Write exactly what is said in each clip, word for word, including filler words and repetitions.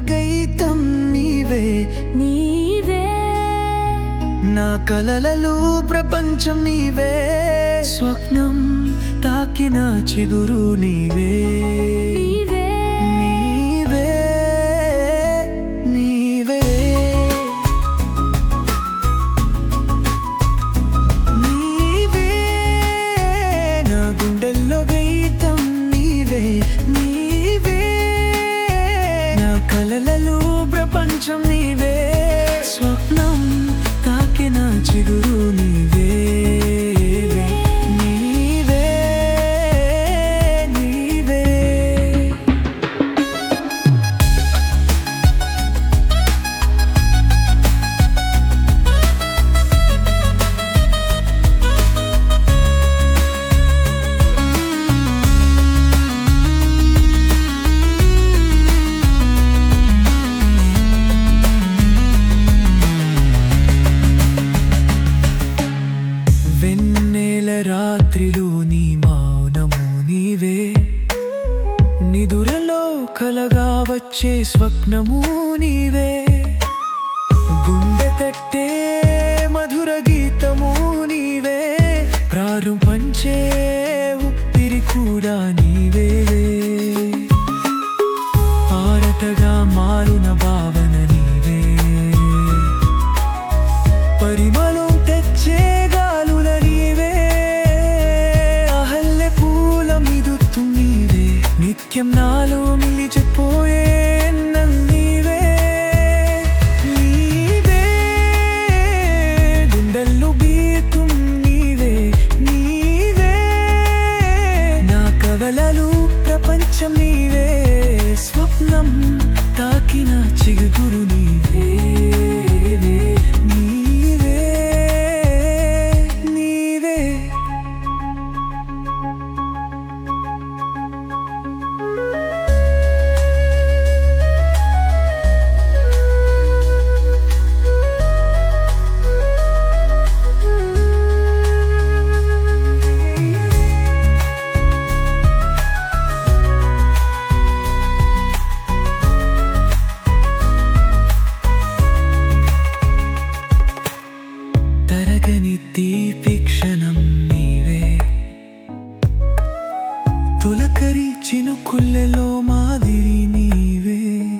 గీతం నీవే నీవే నా కలలలో ప్రపంచం నీవే స్వప్నం తాకిన చిగురు నీవే నీవే నీవే నీవే నీవే నా గుండెల్లో గీతం నీవే నీవే నా కలలలో ప్రపంచం నీవే స్వప్నం తాకిన చిగురు నీవే నీవే నీవే వెన్నెల రాత్రిలో నీ మౌనము నీవే నిదురలో కలగా వచ్చే స్వప్నము నీవే గుండె తట్టే మధుర గీతము నీవే ప్రారు పంచే ఉప్పిరి కూడా నీవే పారటగా మారున భావన నీవే పరిమళం తెచ్చే గాలుల నీవే అహల్లె పూల మిదుతు నీవే నిత్యం నాలో నిలిచిపోయే నీవే నీవే గుండెల్లో గీతం నీవే నీవే నా కవలలు ప్రపంచం నీవే స్వప్నం తాకిన చిగురు నీవే నీవే నీవే తరగని తీపి క్షణం నీవే తొలకరి చినుకుల్లెలో మాదిరి నీవే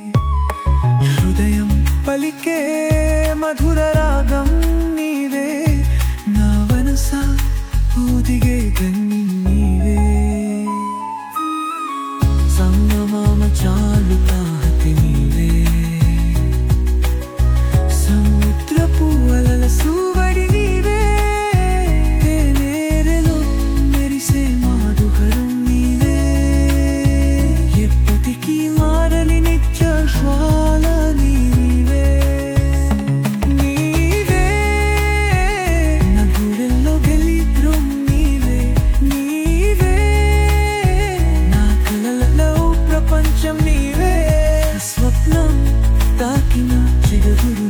హృదయం పలికే మధుర రాగం నీవే నా వనస ఊదిగే గన్ని నీవే సంగమామ చాలు తాహతి నీవే సముద్రపు అలల సువడి నీవే నేరెలో మెరిసే మాధుకరం నీవే ఎప్పటికీ మారని నిత్య జ్వాల నీవే నీవే నా గుండెల్లో గీతం నీవే నీవే నా కలలలో ప్రపంచం నీవే స్వప్నం తాకిన చిగురు